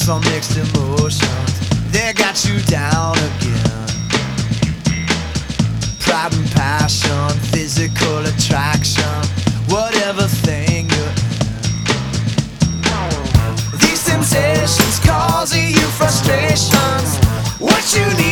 some mixed emotions, they got you down again. Pride and passion, physical attraction, whatever thing you're in. These temptations causing you frustrations. What you need